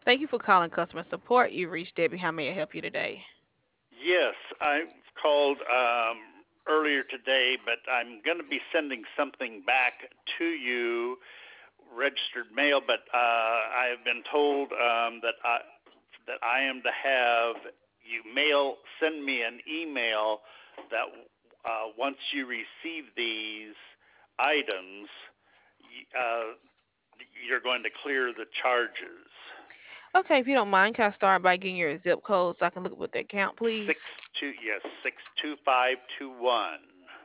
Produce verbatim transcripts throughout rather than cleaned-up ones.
Thank you for calling customer support. You reached Debbie. How may I help you today? Yes, I called um, earlier today, but I'm going to be sending something back to you, registered mail. But uh, I have been told um, that I that I am to have you mail send me an email that uh, once you receive these items, uh, you're going to clear the charges. Okay, if you don't mind, can I start by getting your zip code so I can look up with the account, please? Six two yes six two five two one.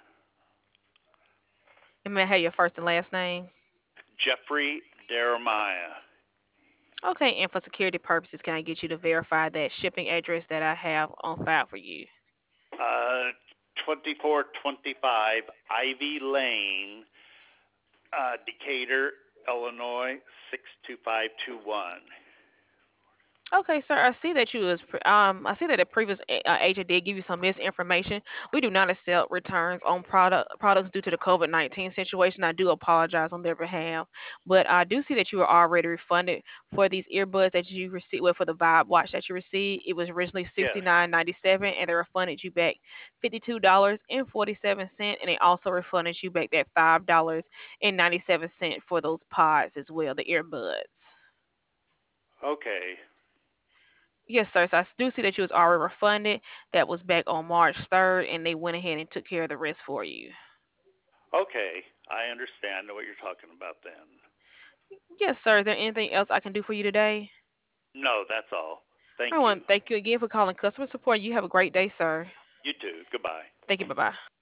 And may I have your first and last name? Jeffrey Jeremiah. Okay, and for security purposes, can I get you to verify that shipping address that I have on file for you? Uh, twenty-four twenty-five Ivy Lane, uh, Decatur, Illinois six two five two one. Okay, sir. I see that you was pre- um. I see that the previous a- uh, agent did give you some misinformation. We do not accept returns on product products due to the COVID nineteen situation. I do apologize on their behalf, but I do see that you were already refunded for these earbuds that you received. Well, for the Vibe Watch that you received, it was originally Yes. sixty nine ninety seven, and they refunded you back fifty two dollars and forty seven cent, and they also refunded you back that five dollars and ninety seven cent for those pods as well, the earbuds. Okay. Yes, sir. So I do see that you was already refunded. That was back on March third, and they went ahead and took care of the rest for you. Okay. I understand what you're talking about then. Yes, sir. Is there anything else I can do for you today? No, that's all. I Thank you. want to thank you again for calling customer support. You have a great day, sir. You too. Goodbye. Thank you. Bye bye.